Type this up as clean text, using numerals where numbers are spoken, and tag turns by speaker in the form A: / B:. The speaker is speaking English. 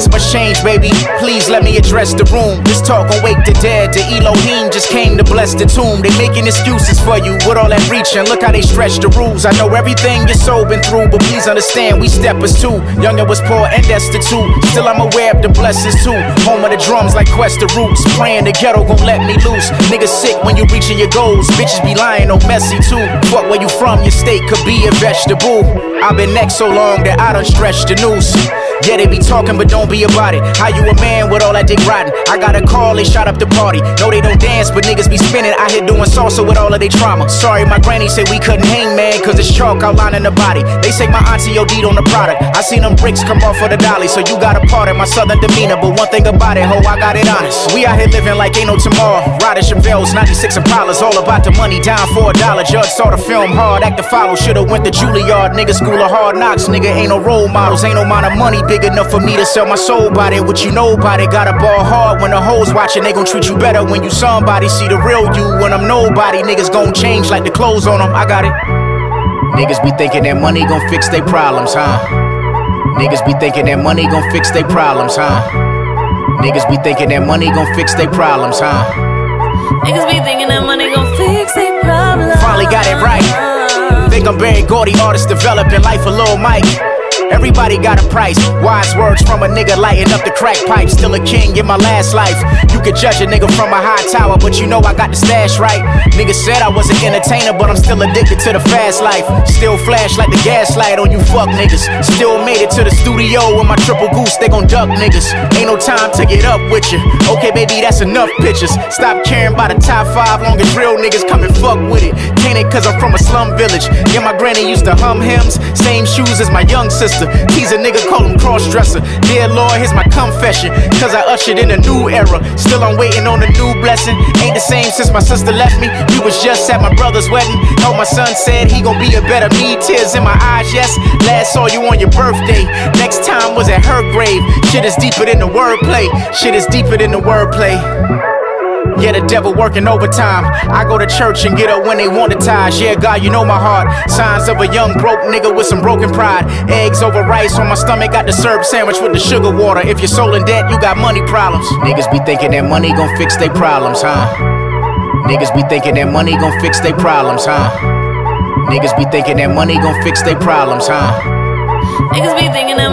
A: Things must change, baby. Please let me address the room. This talk gon' wake the dead. The Elohim just came to bless the tomb. They making excuses for you with all that reaching. Look how they stretch the rules. I know everything your soul been through, but please understand we steppers too. Younger was poor and destitute. Still I'm aware of the blessings too. Home of the drums like Quest the Roots. Praying the ghetto gon' let me loose. Niggas sick when you reaching your goals. Bitches be lying, no messy too. Fuck where you from, your state could be a vegetable. I've been next so long that I done stretched the noose. Yeah, they be talking, but don't be about it. How you a man with all that dick riding? I got a call, they shot up the party. No, they don't dance, but niggas be spinning. I here doing salsa with all of their trauma. Sorry, my granny said we couldn't hang, man, cause it's chalk outlining the body. They say my auntie OD'd on the product. I seen them bricks come off of the dolly, so you got a part of my southern demeanor. But one thing about it, ho, I got it honest. We out here living like ain't no tomorrow. Riding Chevelles, 96 Impalas, all about the money, down for $1. Judge saw the film hard, act to follow. Should've went to Juilliard, nigga, school of hard knocks. Nigga, ain't no role models, ain't no amount of money big enough for me to sell my soul by it. What you know about it, gotta ball hard. When the hoes watching, they gon' treat you better when you somebody. See the real you when I'm nobody. Niggas gon' change like the clothes on them, I got it. Niggas be thinking that money gon' fix their problems, huh? Niggas be thinking that money gon' fix their problems, huh? Niggas be thinking that money gon' fix their problems, huh?
B: Niggas be thinking that money gon' fix their problems.
A: Finally got it right. Think I'm Barry Gordy, artist developing life for Lil Mike. Everybody got a price. Wise words from a nigga lighting up the crack pipe. Still a king in my last life. You could judge a nigga from a high tower, but you know I got the stash right. Nigga said I was an entertainer, but I'm still addicted to the fast life. Still flash like the gaslight on you fuck niggas. Still made it to the studio with my triple goose, they gon' duck niggas. Ain't no time to get up with you. Okay, baby, that's enough pictures. Stop caring about the top 5, long as real niggas come and fuck with it. Can't it cause I'm from a slum village. Yeah, my granny used to hum hymns. Same shoes as my young sister. Tease a nigga, call him cross-dresser. Dear Lord, here's my confession, cause I ushered in a new era. Still I'm waiting on a new blessing. Ain't the same since my sister left me. We was just at my brother's wedding. Know my son said he gon' be a better me. Tears in my eyes, yes. Last saw you on your birthday. Next time was at her grave. Shit is deeper than the wordplay. Shit is deeper than the wordplay. Yeah, the devil working overtime. I go to church and get up when they want to ties. Yeah, God, you know my heart. Signs of a young broke nigga with some broken pride. Eggs over rice on my stomach, got the syrup sandwich with the sugar water. If you're soul in debt, you got money problems. Niggas be thinking that money gon' fix their problems, huh? Niggas be thinking that money gon' fix their problems, huh? Niggas be thinking that money gon' fix their problems, huh?
B: Niggas be thinking that